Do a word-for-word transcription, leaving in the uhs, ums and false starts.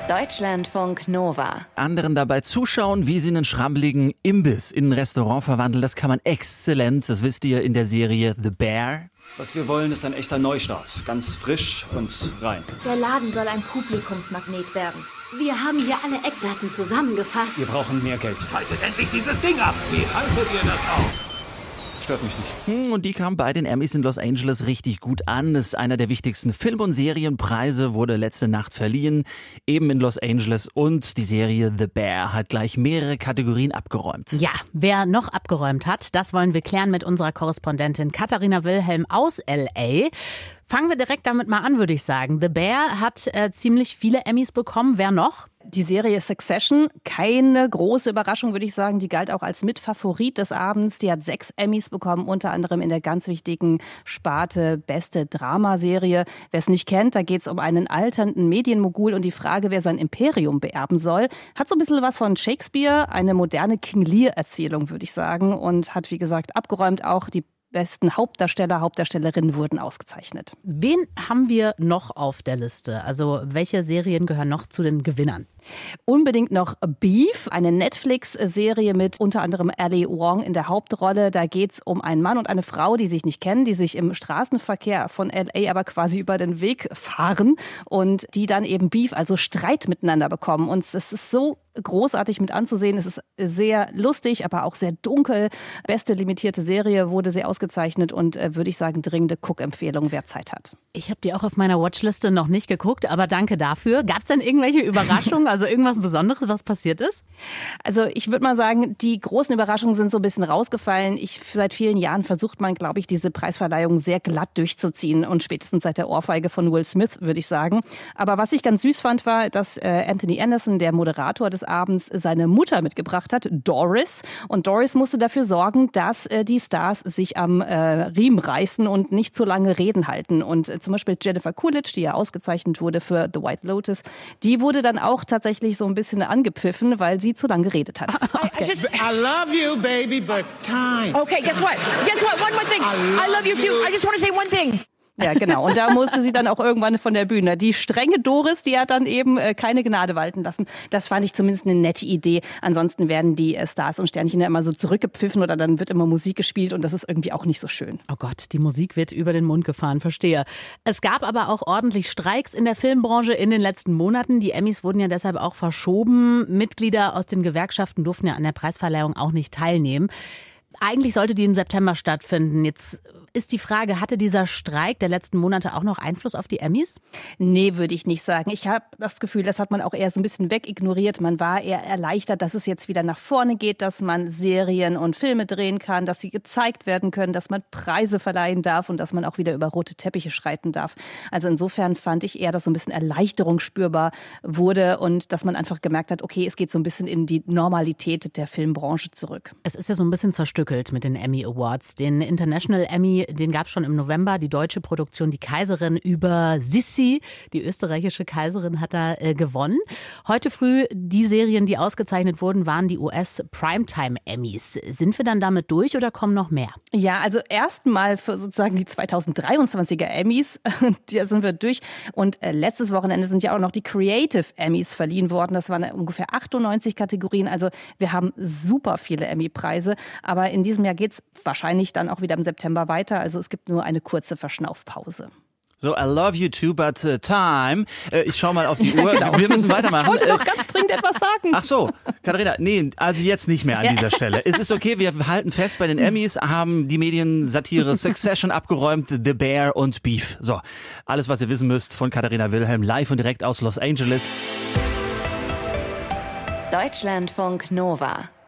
Deutschlandfunk Nova. Anderen dabei zuschauen, wie sie einen schrammeligen Imbiss in ein Restaurant verwandeln, das kann man exzellent. Das wisst ihr in der Serie The Bear. Was wir wollen, ist ein echter Neustart. Ganz frisch und rein. Der Laden soll ein Publikumsmagnet werden. Wir haben hier alle Eckdaten zusammengefasst. Wir brauchen mehr Geld. Schaltet endlich dieses Ding ab! Wie haltet ihr das aus? Stört mich nicht. Hm, und die kam bei den Emmys in Los Angeles richtig gut an. Ist einer der wichtigsten Film- und Serienpreise, wurde letzte Nacht verliehen, eben in Los Angeles. Und die Serie The Bear hat gleich mehrere Kategorien abgeräumt. Ja, wer noch abgeräumt hat, das wollen wir klären mit unserer Korrespondentin Katharina Wilhelm aus L A. Fangen wir direkt damit mal an, würde ich sagen. The Bear hat äh, ziemlich viele Emmys bekommen. Wer noch? Die Serie Succession, keine große Überraschung, würde ich sagen. Die galt auch als Mitfavorit des Abends. Die hat sechs Emmys bekommen, unter anderem in der ganz wichtigen Sparte Beste Dramaserie. Wer es nicht kennt, da geht es um einen alternden Medienmogul und die Frage, wer sein Imperium beerben soll. Hat so ein bisschen was von Shakespeare, eine moderne King Lear-Erzählung, würde ich sagen. Und hat, wie gesagt, abgeräumt. Auch die besten Hauptdarsteller, Hauptdarstellerinnen wurden ausgezeichnet. Wen haben wir noch auf der Liste? Also welche Serien gehören noch zu den Gewinnern? Unbedingt noch Beef, eine Netflix-Serie mit unter anderem Ali Wong in der Hauptrolle. Da geht es um einen Mann und eine Frau, die sich nicht kennen, die sich im Straßenverkehr von L A aber quasi über den Weg fahren und die dann eben Beef, also Streit miteinander bekommen. Und es ist so großartig mit anzusehen. Es ist sehr lustig, aber auch sehr dunkel. Beste limitierte Serie, wurde sehr ausgezeichnet und äh, würde ich sagen, dringende Guckempfehlung, wer Zeit hat. Ich habe die auch auf meiner Watchliste noch nicht geguckt, aber danke dafür. Gab es denn irgendwelche Überraschungen, also irgendwas Besonderes, was passiert ist? Also ich würde mal sagen, die großen Überraschungen sind so ein bisschen rausgefallen. Ich, seit vielen Jahren versucht man, glaube ich, diese Preisverleihung sehr glatt durchzuziehen und spätestens seit der Ohrfeige von Will Smith, würde ich sagen. Aber was ich ganz süß fand, war, dass äh, Anthony Anderson, der Moderator des Abends, seine Mutter mitgebracht hat, Doris. Und Doris musste dafür sorgen, dass äh, die Stars sich am äh, Riemen reißen und nicht zu lange Reden halten. Und äh, zum Beispiel Jennifer Coolidge, die ja ausgezeichnet wurde für The White Lotus, die wurde dann auch tatsächlich so ein bisschen angepfiffen, weil sie zu lange geredet hat. Okay. I, just, I love you, baby, but time. Okay, guess what? Guess what? One more thing. I love you too. I just want to say one thing. Ja, genau. Und da musste sie dann auch irgendwann von der Bühne. Die strenge Doris, die hat dann eben äh, keine Gnade walten lassen. Das fand ich zumindest eine nette Idee. Ansonsten werden die äh, Stars und Sternchen ja immer so zurückgepfiffen oder dann wird immer Musik gespielt und das ist irgendwie auch nicht so schön. Oh Gott, die Musik wird über den Mund gefahren, verstehe. Es gab aber auch ordentlich Streiks in der Filmbranche in den letzten Monaten. Die Emmys wurden ja deshalb auch verschoben. Mitglieder aus den Gewerkschaften durften ja an der Preisverleihung auch nicht teilnehmen. Eigentlich sollte die im September stattfinden. Jetzt ist die Frage, hatte dieser Streik der letzten Monate auch noch Einfluss auf die Emmys? Nee, würde ich nicht sagen. Ich habe das Gefühl, das hat man auch eher so ein bisschen wegignoriert. Man war eher erleichtert, dass es jetzt wieder nach vorne geht, dass man Serien und Filme drehen kann, dass sie gezeigt werden können, dass man Preise verleihen darf und dass man auch wieder über rote Teppiche schreiten darf. Also insofern fand ich eher, dass so ein bisschen Erleichterung spürbar wurde und dass man einfach gemerkt hat, okay, es geht so ein bisschen in die Normalität der Filmbranche zurück. Es ist ja so ein bisschen zerstückelt mit den Emmy Awards. Den International Emmy, den gab es schon im November. Die deutsche Produktion Die Kaiserin über Sissi, die österreichische Kaiserin, hat da äh, gewonnen. Heute früh die Serien, die ausgezeichnet wurden, waren die U S Primetime Emmys. Sind wir dann damit durch oder kommen noch mehr? Ja, also erstmal für sozusagen die zweitausenddreiundzwanziger Emmys, da sind wir durch. Und äh, letztes Wochenende sind ja auch noch die Creative Emmys verliehen worden. Das waren ungefähr achtundneunzig Kategorien. Also wir haben super viele Emmy-Preise. Aber in diesem Jahr geht es wahrscheinlich dann auch wieder im September weiter. Also es gibt nur eine kurze Verschnaufpause. So, I love you too, but uh, time. Äh, ich schau mal auf die Uhr. Genau. Wir müssen weitermachen. Ich wollte noch ganz dringend etwas sagen. Ach so, Katharina, nee, also jetzt nicht mehr an dieser Stelle. Es ist okay, wir halten fest, bei den Emmys haben die Mediensatire Succession abgeräumt, The Bear und Beef. So, alles, was ihr wissen müsst von Katharina Wilhelm, live und direkt aus Los Angeles. Deutschlandfunk Nova.